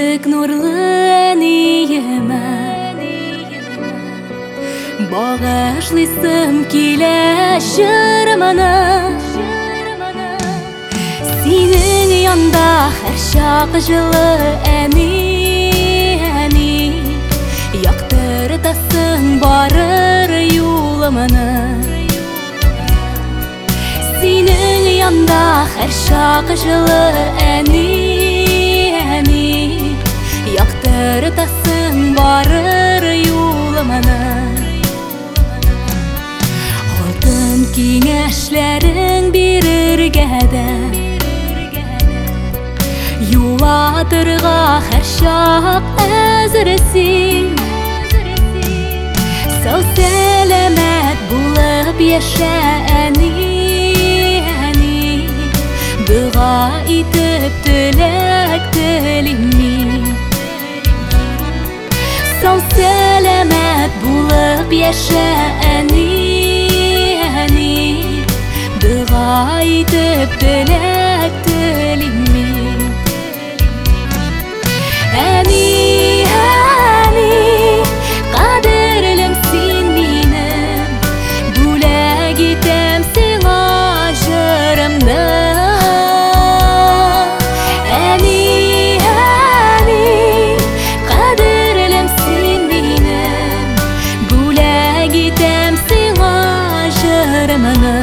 Ишек нурлы ниеме Багышлыйсым килә җырымны Синең янда һәр чак җылы әни Яктыртасың барыр юлымны Синең янда һәр чак җылы әни Яктыртасың барыр юлымны Алтын киңәшләрең бирергә дә Юлатырга һәр чак әзерсең Сау сәламәт булып яшә әни Дуга итеп теләк телим мин Сау сәламәт булып яшә әни Дуга итеп теләк телим мин Әни, кадерлем син минем Бүләк итәм сиңа җырымны Әни, кадерлем син минем Бүләк итәм сиңа җырымны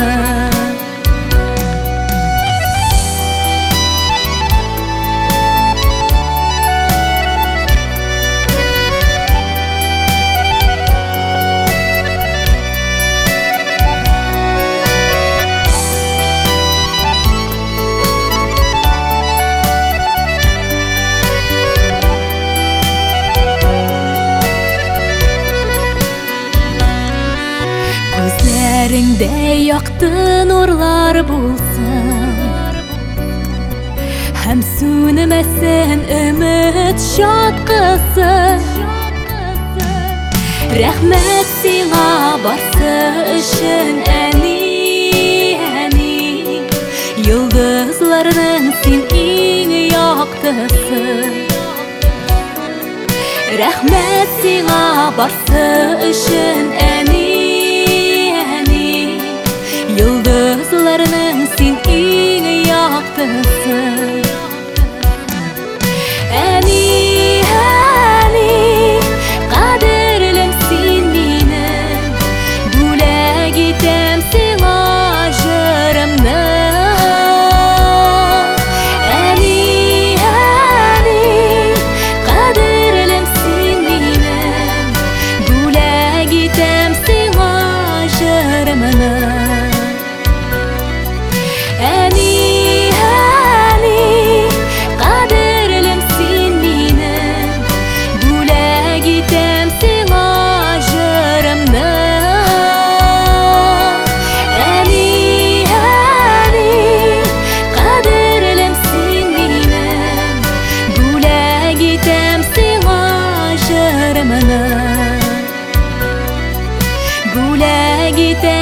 Күзләреңдә якты нурлар булсын Һәм сүнмәсен өмет чаткысы Рәхмәт сиңа барсы өчен әни Йолдызларның син иң яктысы Рәхмәт сиңа барсы өчен әни Йолдызларның син иң яктысы Әни, кадерлем син минем Бүләк итәм сиңа җырымны Әни, кадерлем син минем Бүләк итәм сиңа җырымны Әни, кадерлем син минем Бүләк итәм сиңа җырымны Әни, кадерлем син минем Бүләк итәм сиңа җырымны Бүләк итәм